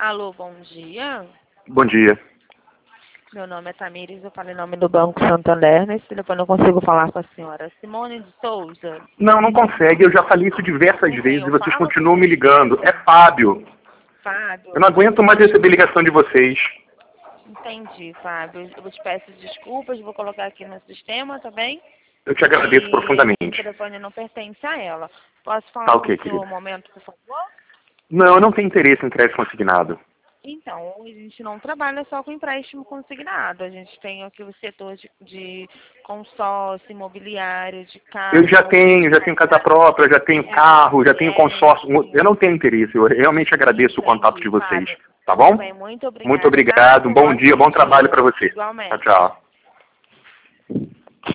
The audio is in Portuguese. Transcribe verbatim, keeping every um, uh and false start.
Alô, bom dia. Bom dia. Meu nome é Tamires, eu falo em nome do Banco Santander. Nesse telefone eu consigo falar com a senhora Simone de Souza. Não, não consegue. Eu já falei isso diversas Com quem vezes e eu vocês falo? continuam me ligando. É Fábio. Fábio. Eu não aguento mais receber ligação de vocês. Entendi, Fábio. Eu te peço desculpas, vou colocar aqui no sistema, tá bem? Eu te agradeço E profundamente. o telefone não pertence a ela. Posso falar Tá com ok, o senhor querida. um momento, por favor? Não, eu não tenho interesse em crédito consignado. Então, a gente não trabalha só com empréstimo consignado. A gente tem aqui o setor de, de consórcio, imobiliário, de carro. Eu já tenho, já tenho casa própria, já tenho carro, já tenho consórcio. Eu não tenho interesse. Eu realmente agradeço o contato de vocês. Tá bom? Tudo bem, muito obrigada. Muito obrigado. Um bom dia, bom trabalho para você. Igualmente. Tchau, tchau.